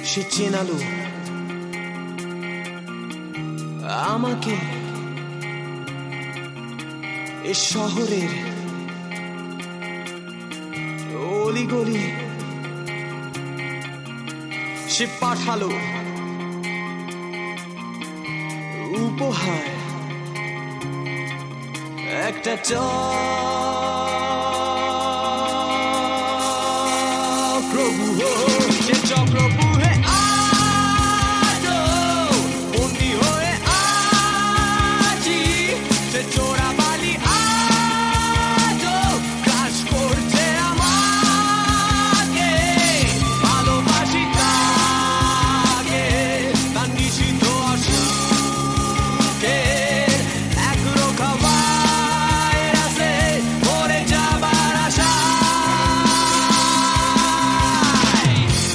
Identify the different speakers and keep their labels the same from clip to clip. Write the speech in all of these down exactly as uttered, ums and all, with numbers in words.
Speaker 1: সে চেনালো আমাকে এ শহরের অলিগলি। সে পাঠালো উপহার একটা চক্রবু। সে চক্রবু হে আজো বন্দি হয়ে আছি। সে চোরা বালি আজো গ্রাস করছে আমাকে। ভালোবাসি তাকে তার নিষিদ্ধ অসুখে। একরোখা ভাইরাসে মরে যাবার আশায়।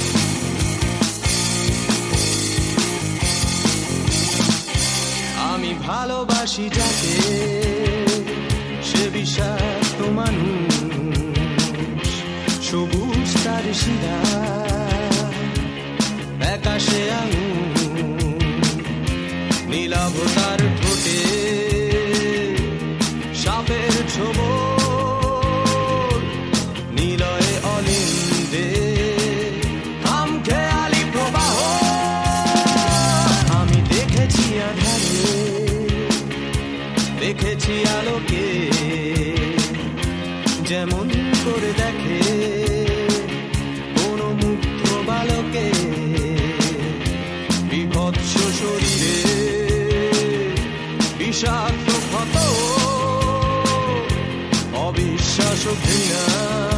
Speaker 1: আমি ভালোবাসি যাকে সে বিষাক্ত মানুষ। সবুজ তার শিরা আকাশে আঙুর। নীলাভ তার ঠোঁটে সাপের ছোবল। নিলয়ে অলিন্দে খামখেয়ালি প্রবাহ। আমি দেখেছি আধারে দেখেছি আলোকে। যেমন করে দেখে কোন মুগ্ধ বালকে। বিভৎস শরীরে বিষাক্ত ক্ষত। অবিশ্বাস ঘৃণা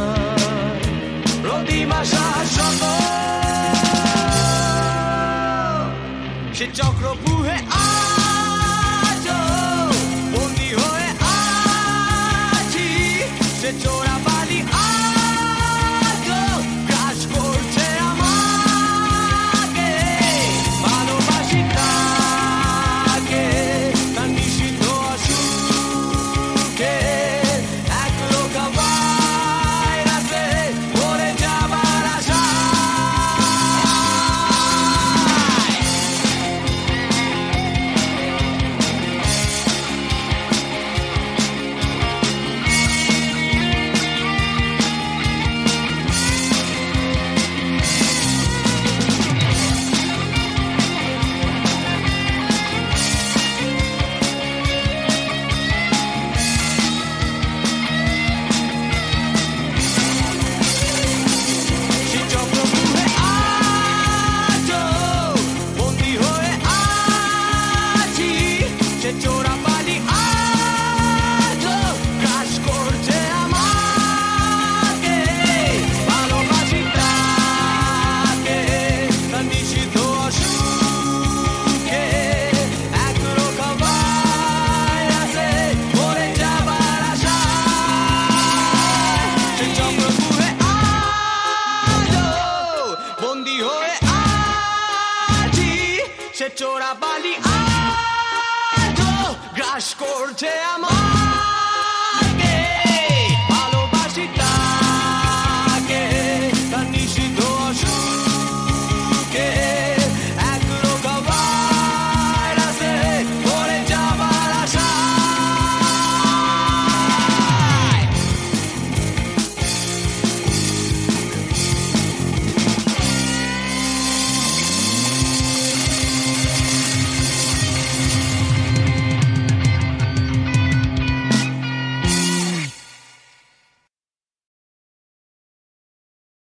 Speaker 1: প্রতিমা শাশ্বত। সে চক্রবুহে আজো বন্দি হয়ে আছি। সে চোরা বালি আজো গ্রাস করছে আমাকে। ভালোবাসি তাকে তার নিষিদ্ধ অসুখে। একরোখা ভাইরাসে মরে যাবার আশায়। সে চক্রবুহে আজো বন্দি হয়ে আছি। সে চোরা বালি আজো গ্রাস করছে আমাকে। ভালোবাসি তাকে তার নিষিদ্ধ অসুখে। একরোখা ভাইরাসে মরে যাবার আশায়। সে চক্রবুহে আজো বন্দি হয়ে আছি। সে চোরা বালি আজো গ্রাস করছে আমার।